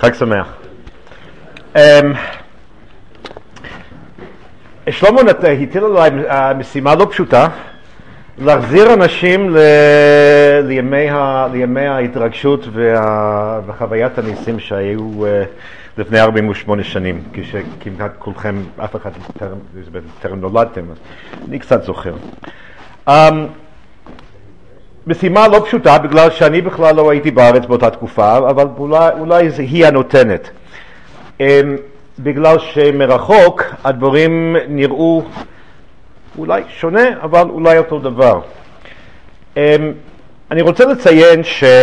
חג שמח. שלמה הטיל עליי משימה לא פשוטה, להחזיר אנשים לימי ההתרגשות וחוויית הניסים שהיו לפני 48 שנים, כשכמעט כולכם, אף אחד טרם נולדתם, אני קצת זוכר. משימה לא פשוטה, בגלל שאני בכלל לא הייתי בארץ באותה תקופה, אבל אולי היא הנותנת. בגלל שמרחוק הדברים נראו אולי שונה, אבל אולי אותו דבר. אני רוצה לציין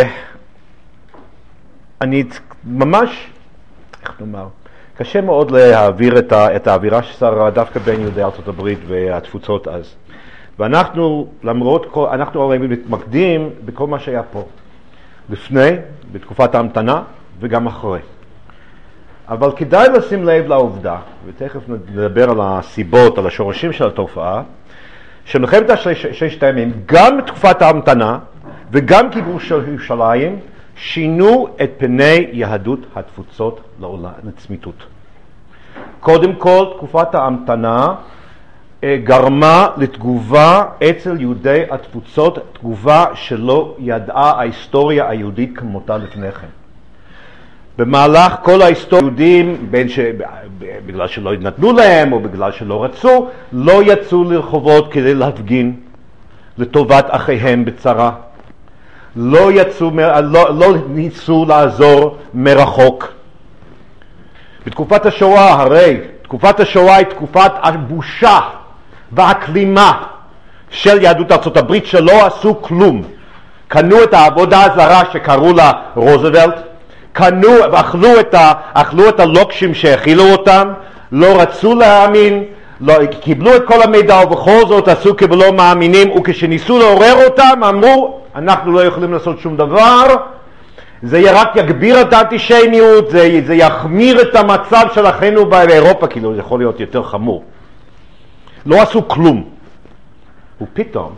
שאני ממש, איך נאמר, קשה מאוד להעביר את האווירה ששרה דווקא בין יהודי ארצות הברית והתפוצות אז. ואנחנו, אנחנו הרי מתמקדים בכל מה שהיה פה. לפני, בתקופת ההמתנה, וגם אחרי. אבל כדאי לשים לב לעובדה, ותכף נדבר על הסיבות, על השורשים של התופעה, שמלחמת ששת הימים, גם בתקופת ההמתנה, וגם כיבוש של ירושלים, שינו את פני יהדות התפוצות לצמיתות. קודם כל, תקופת ההמתנה גרמה לתגובה אצל יהודי התפוצות, תגובה שלא ידעה ההיסטוריה היהודית כמותה לפני כן. במהלך כל ההיסטוריה היהודים, בגלל שלא נתנו להם או בגלל שלא רצו, לא יצאו לרחובות כדי להפגין לטובת אחיהם בצרה. לא ניסו לעזור מרחוק. בתקופת השואה, הרי תקופת השואה היא תקופת הבושה והכלימה של יהדות ארצות הברית שלא עשו כלום. קנו את העבודה הזרה שקראו לה רוזוולט, קנו ואכלו את הלוקשים שהאכילו אותם, לא רצו להאמין, קיבלו את כל המידע ובכל זאת עשו כבלא מאמינים, וכשניסו לעורר אותם אמרו אנחנו לא יכולים לעשות שום דבר, זה רק יגביר את האנטישמיות, זה יחמיר את המצב של אחינו באירופה, כאילו זה יכול להיות יותר חמור. לא עשו כלום. ופתאום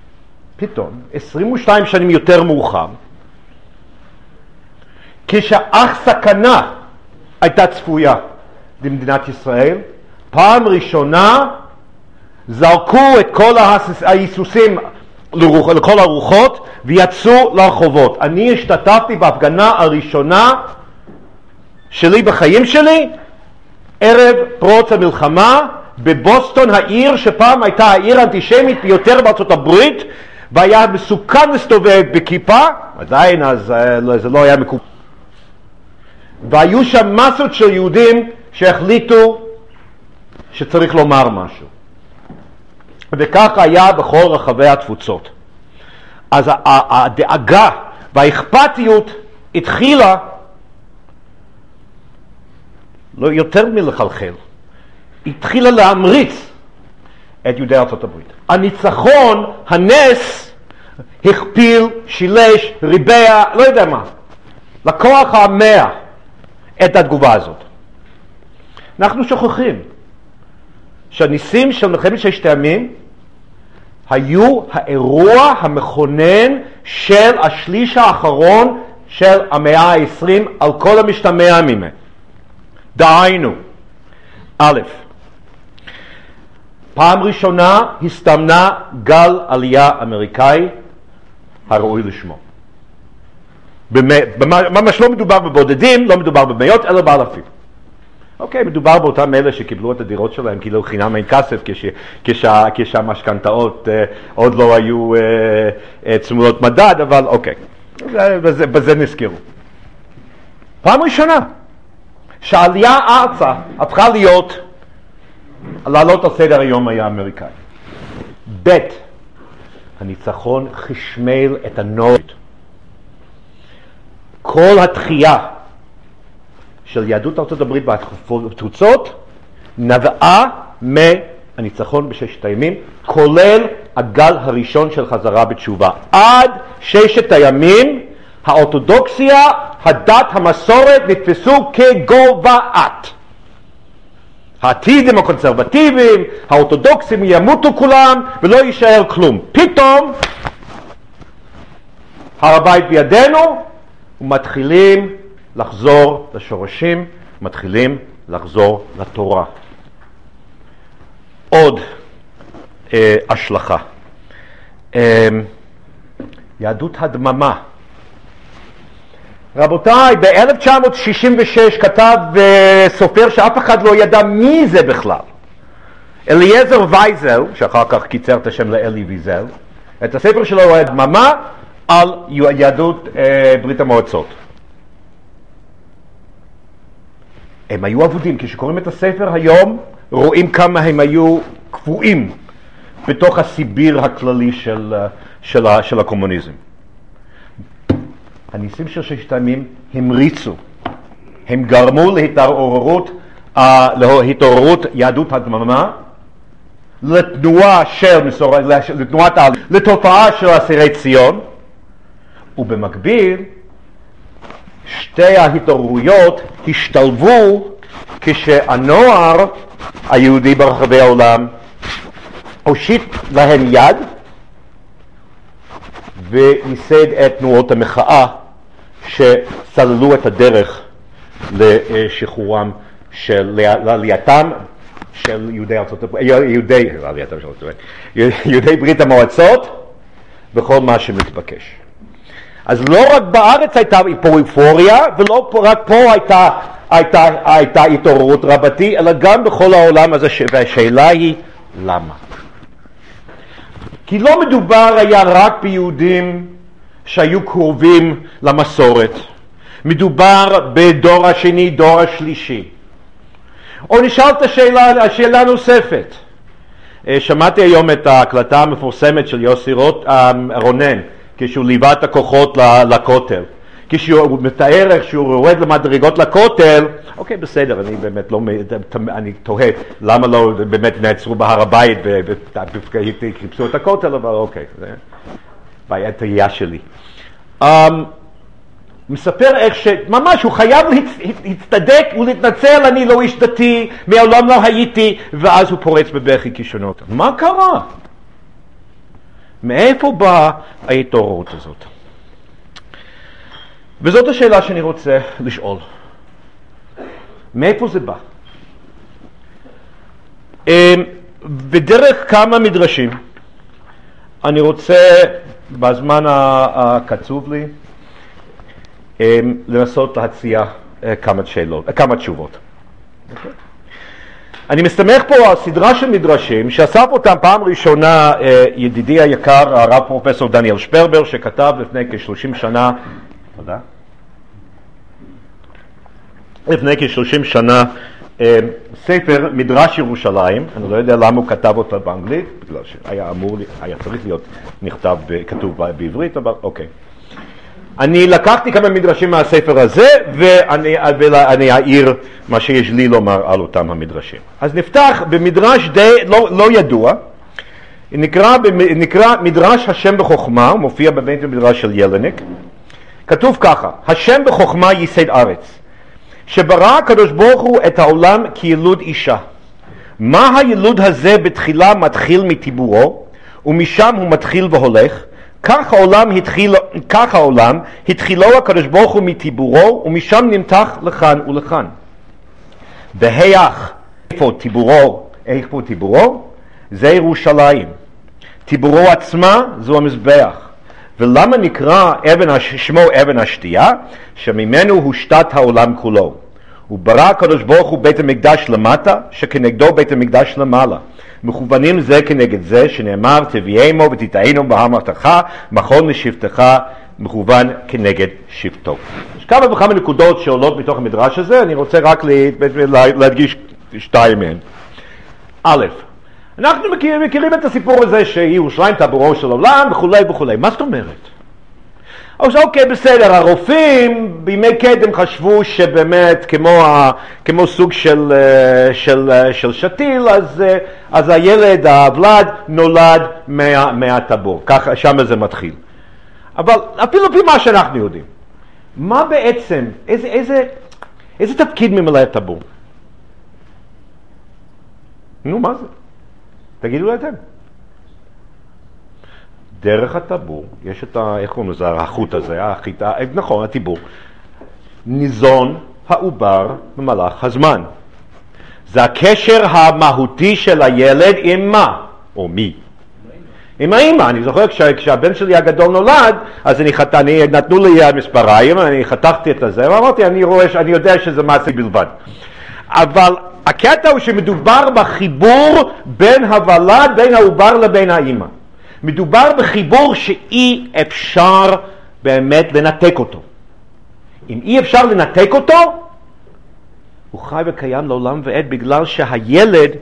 22 שנים יותר מאוחר, כשאך סכנה הייתה צפויה במדינת ישראל, פעם ראשונה זרקו את כל ההיסוסים לכל הרוחות ויצאו לרחובות. אני השתתפתי בהפגנה הראשונה שלי בחיים שלי, ערב פרוץ המלחמה, בבוסטון, העיר שפעם הייתה העיר האנטישמית ביותר בארצות הברית, והיה מסוכן להסתובב בכיפה, עדיין אז זה לא היה מקובל. והיו שם מסות של יהודים שהחליטו שצריך לומר משהו. וכך היה בכל רחבי התפוצות. אז הדאגה והאכפתיות התחילה לא יותר מלחלחל. התחילה להמריץ את יהודי ארצות הברית. הניצחון, הנס, הכפיל, שילש, ריבע, לא יודע מה. לכוח המאה את התגובה הזאת. אנחנו שוכחים שהניסים של מלחמת ששת הימים היו האירוע המכונן של השליש האחרון של המאה ה-20 על כל המשתמע ממנו. דהיינו, א', פעם ראשונה הסתמנה גל עלייה אמריקאי הראוי לשמו. ממש לא מדובר בבודדים, לא מדובר במאות, אלא באלפים. אוקיי, מדובר באותם אלה שקיבלו את הדירות שלהם כאילו חינם אין כסף, כשהמשכנתאות עוד לא היו צמודות מדד, אבל אוקיי, בזה נזכרו. פעם ראשונה שהעלייה ארצה הפכה לעלות על סדר היום האמריקאי. ב', הניצחון חשמל את הנורד. כל התחייה של יהדות ארצות הברית והתפוצות נבעה מהניצחון בששת הימים, כולל הגל הראשון של חזרה בתשובה. עד ששת הימים האורתודוקסיה, הדת, המסורת נתפסו כגוועת. העתידים הקונסרבטיביים, האורתודוקסים ימותו כולם ולא יישאר כלום. פתאום הר הבית בידינו ומתחילים לחזור לשורשים, מתחילים לחזור לתורה. עוד השלכה. יהדות הדממה. רבותיי, ב-1966 כתב סופר שאף אחד לא ידע מי זה בכלל. אליעזר וייזל, שאחר כך קיצר את השם לאלי ויזל, את הספר שלו הדממה על יהדות ברית המועצות. הם היו עבודים, כשקוראים את הספר היום, רואים כמה הם היו קבועים בתוך הסיביר הכללי של הקומוניזם. הניסים של ששת הימים המריצו, הם גרמו להתעוררות יהדות הדממה, לתופעה של אסירי ציון, ובמקביל שתי ההתעוררויות השתלבו כשהנוער היהודי ברחבי העולם הושיט להם יד וייסד את תנועות המחאה שסללו את הדרך לשחרורם לעלייתם של יהודי ברית המועצות בכל מה שמתבקש. אז לא רק בארץ הייתה פה אופוריה, ולא רק פה הייתה התעוררות רבתי, אלא גם בכל העולם הזה, והשאלה היא למה? כי לא מדובר היה רק ביהודים שהיו קרובים למסורת, מדובר בדור השני, דור השלישי. או נשאלת שאלה נוספת. שמעתי היום את ההקלטה המפורסמת של יוסי רונן, כשהוא ליווה את הכוחות לכותל. כשהוא מתאר איך שהוא יורד למדרגות לכותל, אוקיי, בסדר, אני באמת לא, אני תוהה למה לא באמת נעצרו בהר הבית וחיפשו את הכותל, אבל אוקיי, זה בעיה תהייה שלי. מספר איך שממש הוא חייב להצטדק ולהתנצל, אני לא איש דתי, מעולם לא הייתי, ואז הוא פורץ בבכי כישרונות. מה קרה? מאיפה באה ההתעוררות הזאת? וזאת השאלה שאני רוצה לשאול. מאיפה זה בא? בדרך כמה מדרשים, אני רוצה בזמן הקצוב לי לנסות להציע כמה תשובות. אני מסתמך פה על סדרה של מדרשים שאסף אותם פעם ראשונה ידידי היקר הרב פרופסור דניאל שפרבר, שכתב לפני כ-30 שנה, תודה, לפני כ-30 שנה ספר מדרש ירושלים. אני לא יודע למה הוא כתב אותו באנגלית, בגלל היה צריך להיות כתוב בעברית, אבל אוקיי. אני לקחתי כמה מדרשים מהספר הזה, ואני אעיר מה שיש לי לומר על אותם המדרשים. אז נפתח במדרש די לא ידוע, נקרא מדרש השם בחוכמה, הוא מופיע בבית המדרש של ילניק. כתוב ככה: השם בחוכמה ייסד ארץ, שברא הקדוש ברוך הוא את העולם כילוד אישה. מה הילוד הזה בתחילה מתחיל מטיבורו, ומשם הוא מתחיל והולך. כך העולם התחילו הקדוש ברוך הוא מטיבורו, ומשם נמתח לכאן ולכאן. והיח, איפה טיבורו? זה ירושלים. טיבורו עצמה זו המזבח. ולמה נקרא שמו אבן השתייה? שממנו הושתת העולם כולו. וברא הקדוש ברוך הוא בית המקדש למטה, שכנגדו בית המקדש למעלה. מכוונים זה כנגד זה, שנאמר תביאמו ותטענו בהר מבטחך, מכון לשבטך, מכוון כנגד שבטו. יש כמה וכמה נקודות שעולות מתוך המדרש הזה, אני רוצה רק להדגיש שתיים מהן. א', אנחנו מכירים את הסיפור הזה שירושלים טבורו של עולם וכו' וכו'. מה זאת אומרת? אז אוקיי, בסדר, הרופאים בימי קדם חשבו שבאמת כמו סוג של שתיל, אז הילד, הוולד, נולד מהטבור. ככה, שם זה מתחיל. אבל אפילו לפי מה שאנחנו יודעים, מה בעצם, איזה תפקיד ממלא הטבור? נו, מה זה? תגידו לי אתם. דרך הטבור, יש את איך קוראים לזה, החוט הזה, נכון, הטיבור. ניזון העובר במהלך הזמן. זה הקשר המהותי של הילד עם מה? או מי? עם האמא. אני זוכר כשהבן שלי הגדול נולד, אז נתנו לי מספריים, אני חתכתי את זה, ואמרתי, אני יודע שזה מעשי בלבד. אבל הקטע הוא שמדובר בחיבור בין הוולד, בין העובר לבין האמא. מדובר בחיבור שאי אפשר באמת לנתק אותו. אם אי אפשר לנתק אותו, הוא חי וקיים לעולם ועד, בגלל שהילד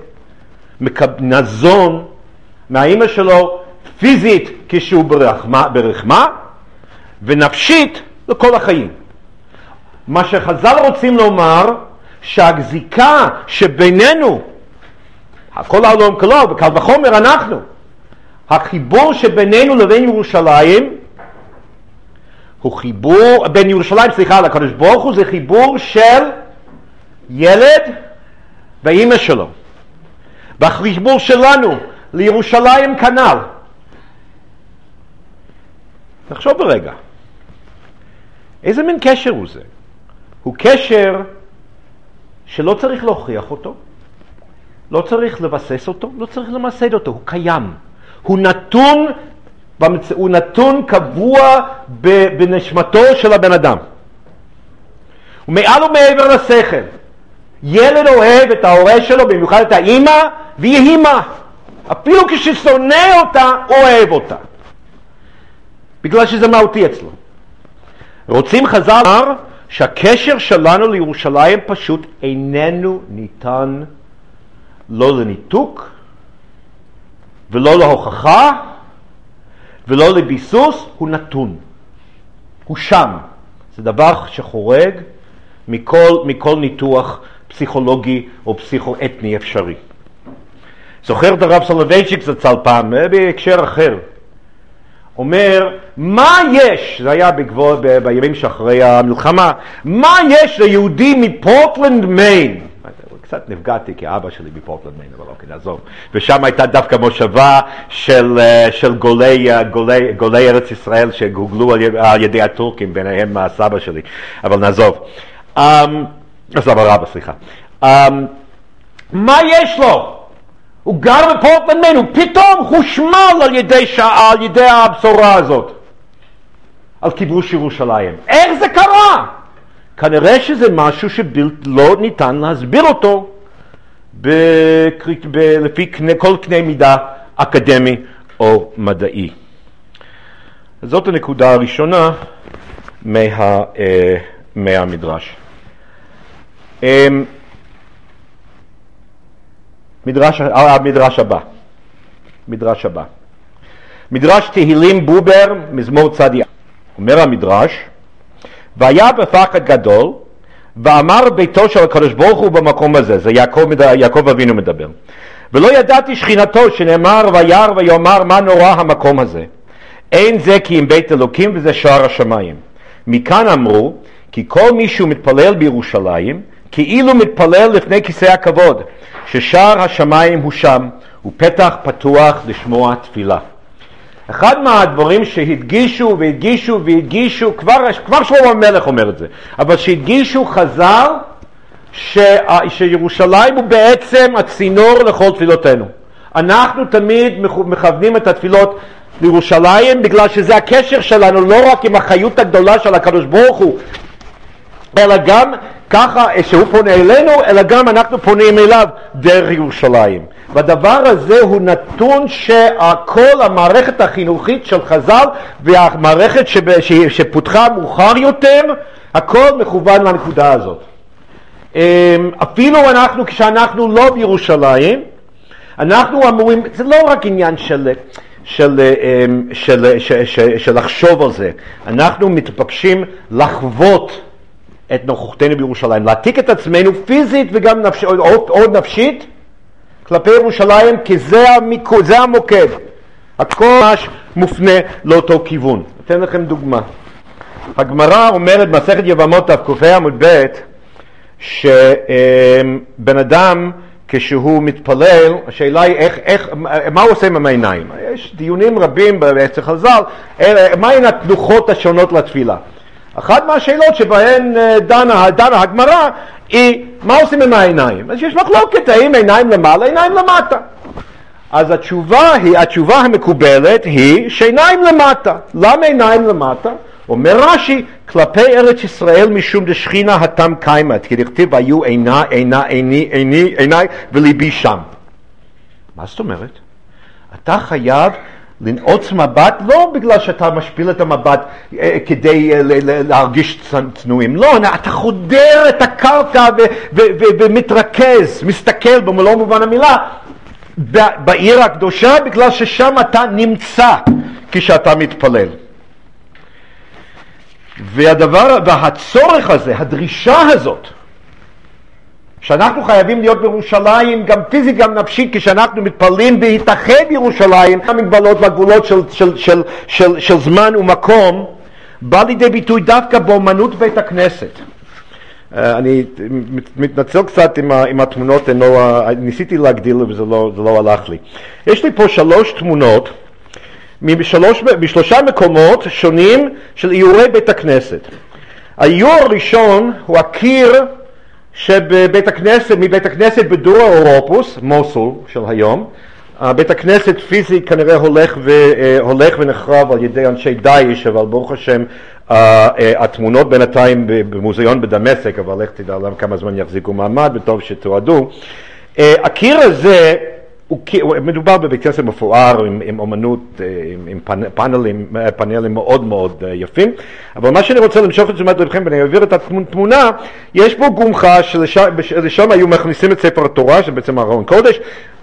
נזון מהאמא שלו פיזית כשהוא ברחמה, ונפשית לכל החיים. מה שחז"ל רוצים לומר, שהגזיקה שבינינו, כל העולם כולו, וקל וחומר אנחנו, החיבור שבינינו לבין ירושלים, הוא חיבור, בין ירושלים, לקדוש ברוך הוא, זה חיבור של ילד ואמא שלו. והחיבור שלנו לירושלים כנ"ל. נחשוב ברגע, איזה מין קשר הוא זה? הוא קשר שלא צריך להוכיח אותו, לא צריך לבסס אותו, לא צריך למסד אותו, הוא קיים. הוא נתון קבוע בנשמתו של הבן אדם. הוא מעל ומעבר לשכל. ילד אוהב את ההורה שלו, במיוחד את האמא, והיא אימא. אפילו כששונא אותה, אוהב אותה. בגלל שזה מהותי אצלו. רוצים חז"ל לומר שהקשר שלנו לירושלים פשוט איננו ניתן לא לניתוק, ולא להוכחה, ולא לביסוס, הוא נתון. הוא שם. זה דבר שחורג מכל ניתוח פסיכולוגי או פסיכואתני אפשרי. זוכר את הרב סולובייצ'יק זצ"ל פעם, בהקשר אחר. אומר, מה יש, זה היה בימים שאחרי המלחמה, מה יש ליהודי מפורטלנד מיין? קצת נפגעתי כי אבא שלי מפורטלנד מיין, אבל אוקיי, נעזוב. ושם הייתה דווקא מושבה של גולי ארץ ישראל שגוגלו על ידי הטורקים, ביניהם הסבא שלי, אבל נעזוב. הסבא רבא, סליחה. מה יש לו? הוא גר בפורטלנד מיין, הוא פתאום חושמל על ידי הבשורה הזאת, על כיבוש ירושלים. איך זה קרה? כנראה שזה משהו שלא ניתן להסביר אותו לפי כל קנה מידה אקדמי או מדעי. זאת הנקודה הראשונה מהמדרש. המדרש הבא. מדרש תהילים בובר, מזמור צדיה. אומר המדרש, והיה בפחד גדול, ואמר ביתו של הקדוש ברוך הוא במקום הזה, זה יעקב אבינו מדבר. ולא ידעתי שכינתו, שנאמר וירא ויאמר מה נורא המקום הזה. אין זה כי אם בית אלוקים וזה שער השמיים. מכאן אמרו, כי כל מישהו מתפלל בירושלים, כאילו מתפלל לפני כיסא הכבוד, ששער השמיים הוא שם, ופתח פתוח לשמוע תפילה. אחד מהדברים שהדגישו והדגישו והדגישו, כבר שלמה המלך אומר את זה, אבל שהדגישו חז"ל, שירושלים הוא בעצם הצינור לכל תפילותינו. אנחנו תמיד מכוונים את התפילות לירושלים, בגלל שזה הקשר שלנו לא רק עם החיות הגדולה של הקדוש ברוך הוא, אלא גם ככה שהוא פונה אלינו, אלא גם אנחנו פונים אליו דרך ירושלים. והדבר הזה הוא נתון שכל המערכת החינוכית של חז"ל והמערכת שפותחה מאוחר יותר, הכל מכוון לנקודה הזאת. אפילו כשאנחנו לא בירושלים, אנחנו אמורים, זה לא רק עניין של לחשוב על זה, אנחנו מתבקשים לחוות את נוכחותנו בירושלים, להעתיק את עצמנו פיזית וגם עוד נפשית כלפי ירושלים, כי זה המוקד. הכל ממש מופנה לאותו כיוון. אתן לכם דוגמה. הגמרא אומרת מסכת יבמות ק"ה עמוד ב' שבן אדם כשהוא מתפלל, השאלה היא מה הוא עושה עם העיניים. יש דיונים רבים אצל חז"ל, מהן התנוחות השונות לתפילה. אחת מהשאלות שבהן דנה הגמרא היא מה עושים עם העיניים. אז יש מחלוקת האם עיניים למעלה, עיניים למטה. אז התשובה המקובלת היא שעיניים למטה. למה עיניים למטה? אומר רש"י, כלפי ארץ ישראל משום דשכינה התם קיימת, כי דכתיב היו עיני וליבי שם. מה זאת אומרת? אתה חייב לנעוץ מבט, לא בגלל שאתה משפיל את המבט כדי להרגיש צנועים, לא, אתה חודר את הקרקע ומתרכז, מסתכל במלוא מובן המילה, בעיר הקדושה, בגלל ששם אתה נמצא כשאתה מתפלל. והצורך הזה, הדרישה הזאת, שאנחנו חייבים להיות בירושלים, גם פיזית גם נפשית, כשאנחנו מתפללים להתאחד בירושלים, המגבלות והגבולות של זמן ומקום, בא לידי ביטוי דווקא באמנות בית הכנסת. אני מתנצל קצת עם התמונות, ניסיתי להגדיל וזה לא הלך לי. יש לי פה 3 תמונות, בשלושה מקומות שונים של איורי בית הכנסת. האיור הראשון הוא הקיר מבית הכנסת בדורה אורופוס, מוסול של היום. בית הכנסת פיזי כנראה הולך ונחרב על ידי אנשי דאעש, אבל ברוך השם התמונות בינתיים במוזיאון בדמשק, אבל איך תדע להם כמה זמן יחזיקו מעמד, וטוב שתועדו. הקיר הזה, מדובר בבית כנסת מפואר עם אומנות, עם פאנלים מאוד מאוד יפים, אבל מה שאני רוצה למשוך את תשומת לבכם ואני אעביר את התמונה, יש פה גומחה שלשם היו מכניסים את ספר התורה, שבעצם ארון קודש.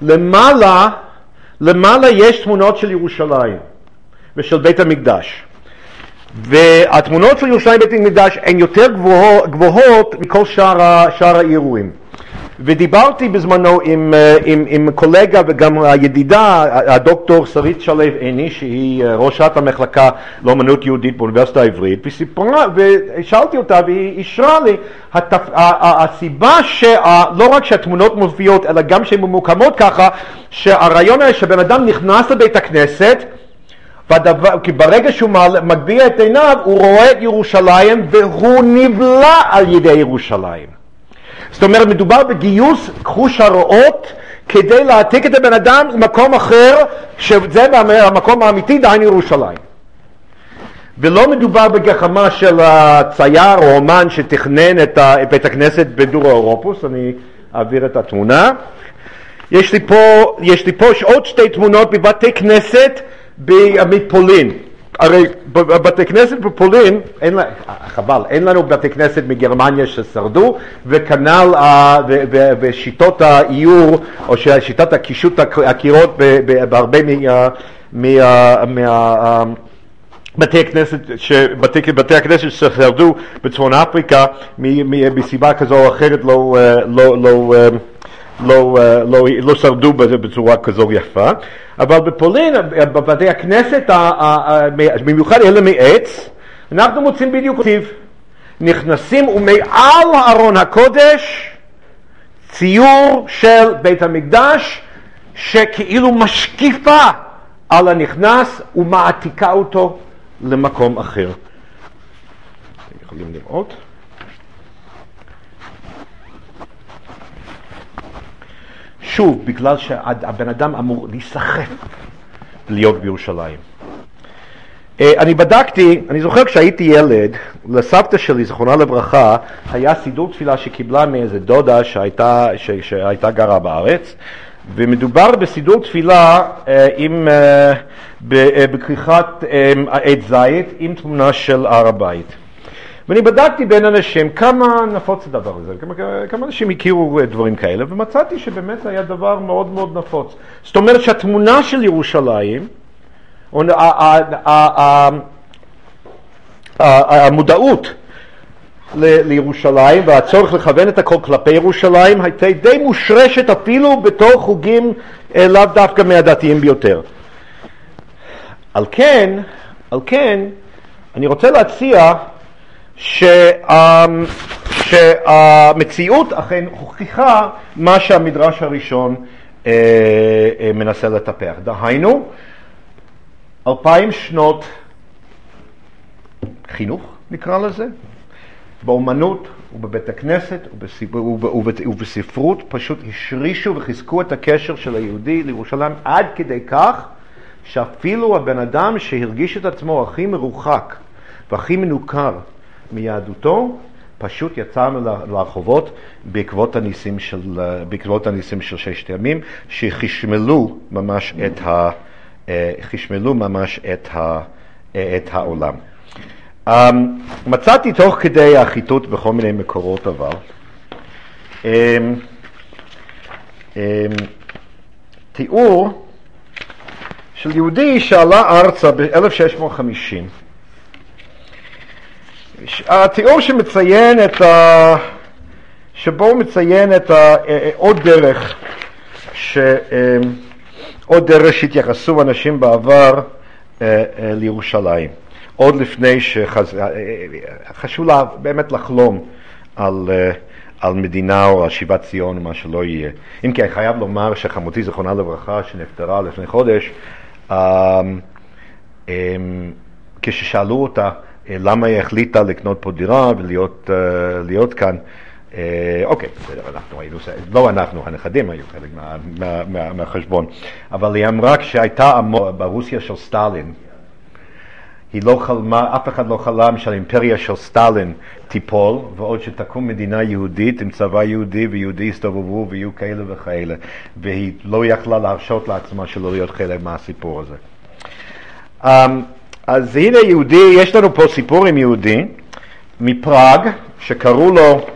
למעלה יש תמונות של ירושלים ושל בית המקדש, והתמונות של ירושלים ובית המקדש הן יותר גבוהות מכל שאר האירועים. ודיברתי בזמנו עם קולגה וגם הידידה, הדוקטור שרית שלו עיני, שהיא ראשת המחלקה לאמנות יהודית באוניברסיטה העברית, וסיפרה, ושאלתי אותה והיא אישרה לי, הסיבה שלא רק שהתמונות מופיעות, אלא גם שהן ממוקמות ככה, שהרעיון היה שבן אדם נכנס לבית הכנסת, כי ברגע שהוא מגביה את עיניו, הוא רואה את ירושלים והוא נבלע על ידי ירושלים. זאת אומרת, מדובר בגיוס חוש הרואות כדי להעתיק את הבן אדם למקום אחר, שזה המקום האמיתי, דהיינו ירושלים. ולא מדובר בגחמה של הצייר או אומן שתכנן את בית הכנסת בדורה אורופוס. אני אעביר את התמונה. יש לי פה עוד 2 תמונות בבתי כנסת מפולין. הרי בתי כנסת בפולין, אין לנו בתי כנסת מגרמניה ששרדו, וכנ"ל בשיטות האיור, או שיטת הקישוט הקירות בהרבה בתי הכנסת ששרדו בצפון אפריקה, מסיבה כזו או אחרת לא שרדו בצורה כזו יפה. אבל בפולין, בבתי הכנסת, במיוחד אלה מעץ, אנחנו מוצאים בדיוק טיב. נכנסים ומעל ארון הקודש ציור של בית המקדש, שכאילו משקיפה על הנכנס ומעתיקה אותו למקום אחר. אתם יכולים לראות? שוב, בגלל שהבן אדם אמור להיסחף להיות בירושלים. אני זוכר כשהייתי ילד, לסבתא שלי, זכרונה לברכה, היה סידור תפילה שקיבלה מאיזה דודה שהייתה גרה בארץ, ומדובר בסידור תפילה בכריכת עץ זית עם תמונה של הר הבית. ואני בדקתי בין אנשים כמה נפוץ הדבר הזה, כמה אנשים הכירו דברים כאלה, ומצאתי שבאמת זה היה דבר מאוד מאוד נפוץ. זאת אומרת שהתמונה של ירושלים, המודעות לירושלים והצורך לכוון את הכל כלפי ירושלים הייתה די מושרשת אפילו בתור חוגים לאו דווקא מהדתיים ביותר. על כן, אני רוצה להציע שהמציאות אכן הוכיחה מה שהמדרש הראשון מנסה לטפח. דהיינו, 2000 שנות חינוך, נקרא לזה, באומנות ובבית הכנסת ובספרות, פשוט השרישו וחיזקו את הקשר של היהודי לירושלים עד כדי כך שאפילו הבן אדם שהרגיש את עצמו הכי מרוחק והכי מנוכר מיהדותו, פשוט יצא לרחובות בעקבות הניסים של ששת ימים, שחשמלו ממש את העולם. מצאתי תוך כדי החיטוט בכל מיני מקורות אבל תיאור של יהודי שעלה ארצה ב-1650. התיאור שמציין שבו הוא מציין עוד דרך שהתייחסו אנשים בעבר לירושלים. עוד לפני שחשוב באמת לחלום על מדינה או על שיבת ציון או מה שלא יהיה. אם כי אני חייב לומר שחמותי זכרונה לברכה שנפטרה לפני חודש, כששאלו אותה למה היא החליטה לקנות פה דירה ולהיות כאן, אוקיי, לא אנחנו, הנכדים היו חלק מהחשבון, אבל היא אמרה כשהייתה ברוסיה של סטלין, היא לא חלמה, אף אחד לא חלם שהאימפריה של סטלין תיפול, ועוד שתקום מדינה יהודית עם צבא יהודי ויהודי הסתובבו ויהיו כאלה וכאלה, והיא לא יכלה להרשות לעצמה שלא להיות חלק מהסיפור הזה. אז הנה יהודי, יש לנו פה סיפור עם יהודי מפראג שקראו לו,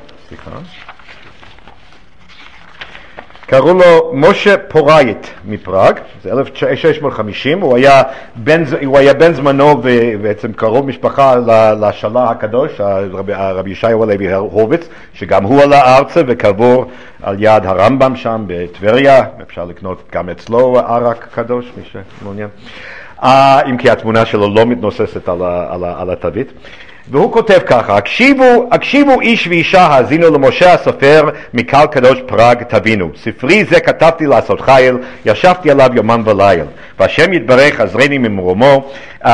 קראו לו משה פורייט מפראג, זה 1650, הוא היה בן זמנו ובעצם קרוב משפחה לשלה הקדוש, הרבי ישעיהו הלוי הורוביץ, שגם הוא עלה ארצה וקבור על יד הרמב"ם שם בטבריה, אפשר לקנות גם אצלו ערק קדוש, מי שמעוניין. אם כי התמונה שלו לא מתנוססת על התווית. והוא כותב ככה, הקשיבו איש ואישה האזינו למשה הסופר מקהל קדוש פראג תבינו, ספרי זה כתבתי לעשות חיל, ישבתי עליו יומם וליל, והשם יתברך עזרני ממרומו,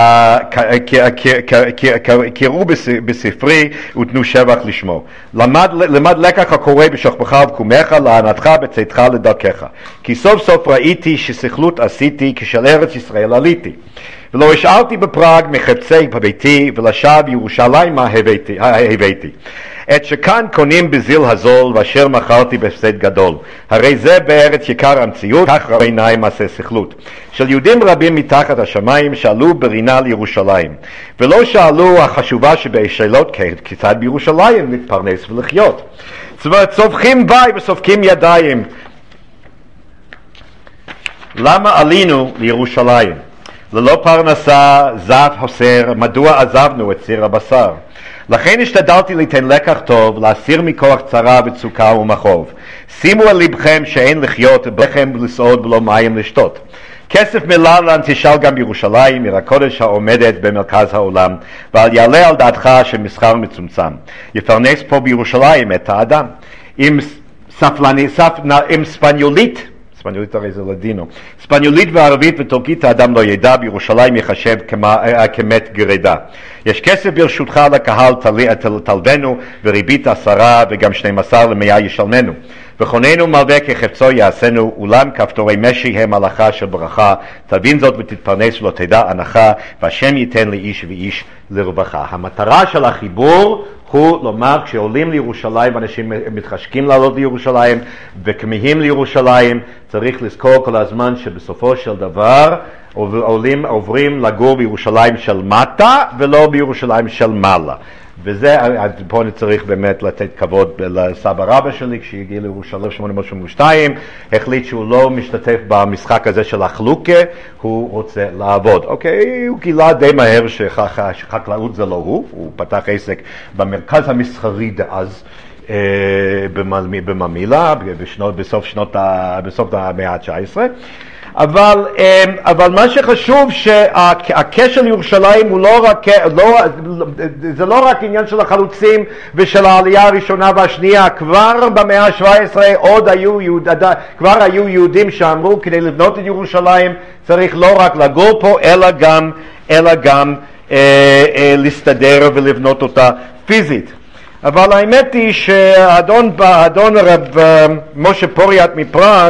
קראו בספרי ותנו שבח לשמו. למד לקח הקורא בשוכבך ובקומך, לענתך בצאתך לדרכך. כי סוף סוף ראיתי שסכלות עשיתי, כשל ארץ ישראל עליתי. ולא השארתי בפראג מחפצי בביתי, ולשב ירושלים מה הבאתי. את שכאן קונים בזיל הזול, ואשר מכרתי בהפסד גדול. הרי זה בארץ יקר המציאות, כך רבי עיניים מעשה סכלות. של יהודים רבים מתחת השמיים שאלו ברינה לירושלים, ולא שאלו החשובה שבשאלות כיצד בירושלים להתפרנס ולחיות. צובחים בי וסופקים ידיים. למה עלינו לירושלים? ללא פרנסה, זב חוסר, מדוע עזבנו את סיר הבשר? לכן השתדלתי ליתן לקח טוב, להסיר מכוח צרה וצוקה ומחוב. שימו על לבכם שאין לחיות, בכם לסעוד ולא מים לשתות. כסף מלא תשאל גם בירושלים, עיר הקודש העומדת במרכז העולם, ועל יעלה על דעתך שמסחר מצומצם. יפרנס פה בירושלים את האדם. עם ספניולית, ספניולית הרי זה לדינו, ספניולית וערבית וטורקית האדם לא ידע, בירושלים יחשב כמת גרידה. יש כסף ברשותך לקהל תלבנו, וריבית 10 וגם 12 ל100 ישלמנו. וכוננו מלווה כחפצו יעשנו, אולם כפתורי משי הם הלכה של ברכה, תבין זאת ותתפרנס ולא תדע הנחה, והשם ייתן לאיש ואיש לרווחה. המטרה של החיבור הוא לומר, כשעולים לירושלים, אנשים מתחשקים לעלות לירושלים וכמהים לירושלים, צריך לזכור כל הזמן שבסופו של דבר עוברים לגור בירושלים של מטה ולא בירושלים של מעלה. וזה, פה אני צריך באמת לתת כבוד לסבא רבא שלי, כשהגיע לירושלים 882, החליט שהוא לא משתתף במשחק הזה של החלוקה, הוא רוצה לעבוד. אוקיי, הוא גילה די מהר שחקלאות זה לא הוא פתח עסק במרכז המסחרי דאז, בממילה, בסוף המאה ה-19. אבל מה שחשוב שהקשר לירושלים הוא זה לא רק עניין של החלוצים ושל העלייה הראשונה והשנייה. כבר במאה ה-17 כבר היו יהודים שאמרו כדי לבנות את ירושלים צריך לא רק לגור פה אלא גם להסתדר ולבנות אותה פיזית. אבל האמת היא שהאדון רב משה פוריאט מפראג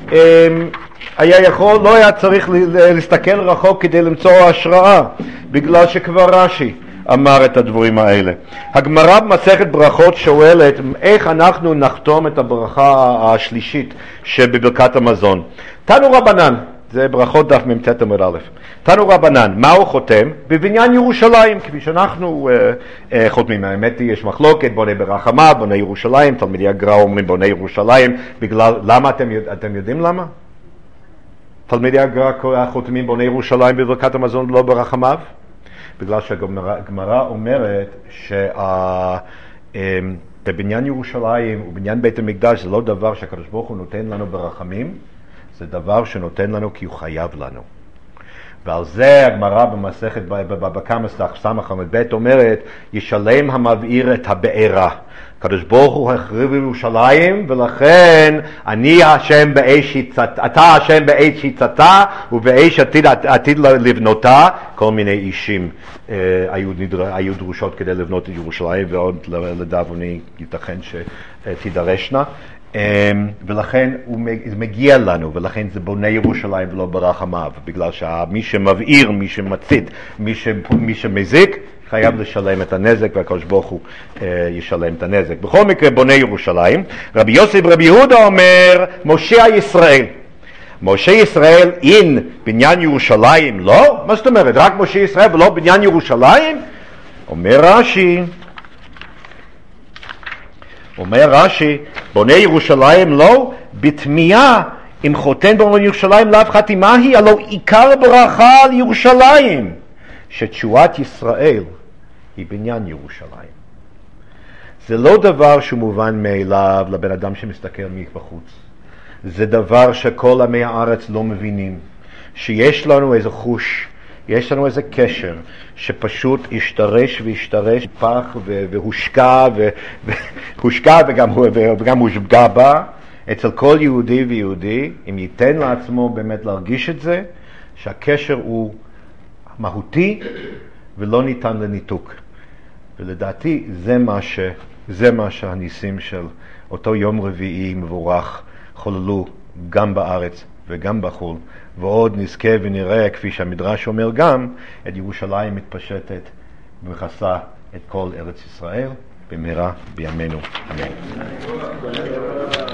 לא היה צריך להסתכל רחוק כדי למצוא השראה, בגלל שכבר רש"י אמר את הדברים האלה. הגמרא במסכת ברכות שואלת איך אנחנו נחתום את הברכה השלישית שבברכת המזון. תנו רבנן, זה ברכות דף מ"ט עמוד א'. תנו רבנן, מה הוא חותם? בבניין ירושלים, כפי שאנחנו חותמים. האמת היא, יש מחלוקת, בוני ברחמה, בוני ירושלים, תלמידי הגר"א אומרים בוני ירושלים, למה אתם יודעים למה? תלמידי הגר"א חותמים בוני ירושלים בברכת המזון ולא ברחמיו? בגלל שהגמרא אומרת שבבניין ירושלים ובניין בית המקדש זה לא דבר שהקדוש ברוך הוא נותן לנו ברחמים, זה דבר שנותן לנו כי הוא חייב לנו. ועל זה הגמרא במסכת בבבא ס"ב אומרת, ישלם המבעיר את הבעירה. הקדוש ברוך הוא החריב ירושלים, ולכן אתה השם באש הצתה ובאש עתיד לבנותה. כל מיני אישים היו דרושות כדי לבנות את ירושלים, ועוד לדאבוני ייתכן שתידרשנה. ולכן הוא מגיע לנו, ולכן זה בונה ירושלים ולא ברחמיו, בגלל שמי שמבעיר, מי שמצית, מי שמזיק חייב לשלם את הנזק, והקדוש ברוך הוא ישלם את הנזק. בכל מקרה בונה ירושלים. רבי יוסי ורבי יהודה אומר משה ישראל. משה ישראל אין בניין ירושלים לא? מה זאת אומרת? רק משה ישראל ולא בניין ירושלים? אומר רש"י, בונה ירושלים לא, בתמיהה אם חותן בונה ירושלים לאו חתימה היא, הלא עיקר ברכה על ירושלים, שתשועת ישראל היא בניין ירושלים. זה לא דבר שהוא מובן מאליו לבן אדם שמסתכל מבחוץ. זה דבר שכל עמי הארץ לא מבינים, שיש לנו איזה חוש, יש לנו איזה קשר שפשוט השתרש והשתרש, פח והושקע וגם הושגע בה אצל כל יהודי ויהודי, אם ייתן לעצמו באמת להרגיש את זה, שהקשר הוא מהותי ולא ניתן לניתוק. ולדעתי זה מה שהניסים של אותו יום רביעי מבורך חוללו גם בארץ וגם בחו"ל, ועוד נזכה ונראה, כפי שהמדרש אומר גם, את ירושלים מתפשטת ומכסה את כל ארץ ישראל במהרה בימינו. אמן.